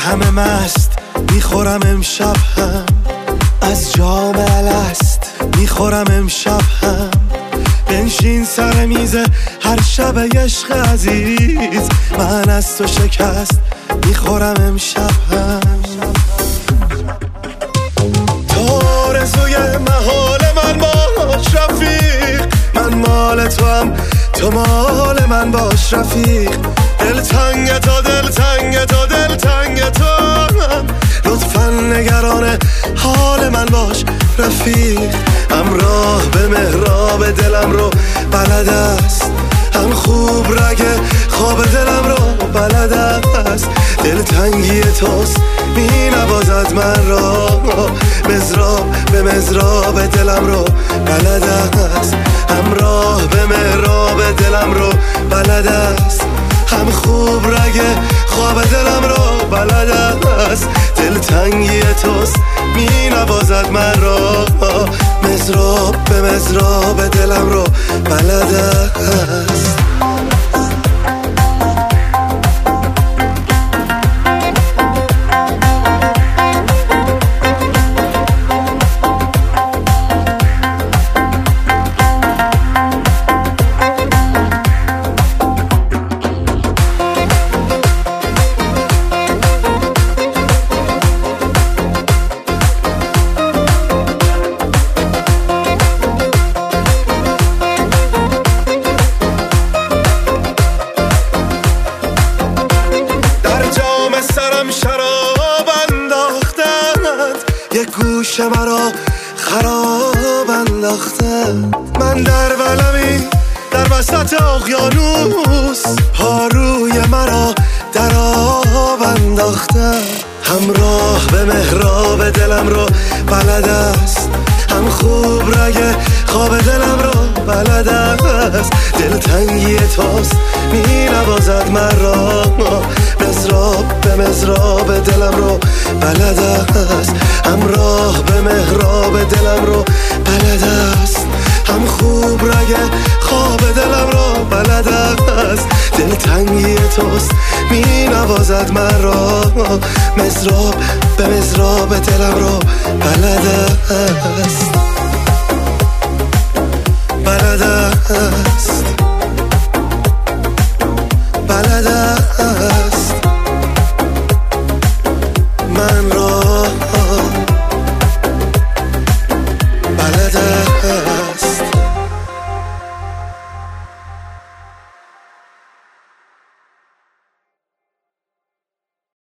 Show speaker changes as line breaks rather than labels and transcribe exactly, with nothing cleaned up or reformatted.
همه مست میخورم امشب هم از جام الست، میخورم امشب هم. بنشین سر میز هر شب عشق عزیز، من از تو شکست میخورم امشب هم. تو آرزوی محال من باش رفیق، من مال تو هم تو مال من باش رفیق. دل تنگ تو دل تنگ تو دل تنگ تو، لطفا نگران حال من باش رفیق. همراه به محراب دلم رو بلد است، هم خوب رگ خواب دلم رو بلد است. دل تنگی توست می نوازد من را، مزراب به مزراب دلم رو بلد است. همراه به محراب دلم رو بلد است، هم خوب رگ خواب دلم رو بلد است. دل تنگی توست می نوازد من را، مزراب به مزراب دلم رو بلد است. شراب انداختند، یک گوش مرا خراب انداختند. من در ولمی در وسط اقیانوس، پاروی مرا در آب انداختند. همراه به محراب دلم رو بلد است، هم خوب رگ خواب دلم رو بلد است. دل تنگی توست می نوازد من را، مزراب به مزراب دلم رو بلد است. همراه به محراب دلم رو بلد است، هم خوب رگ خواب دلم رو بلد است. دل تنگی توست می نوازد من را، مزراب به مزراب دلم رو بلد است. بلد است بلد است من را بلد است.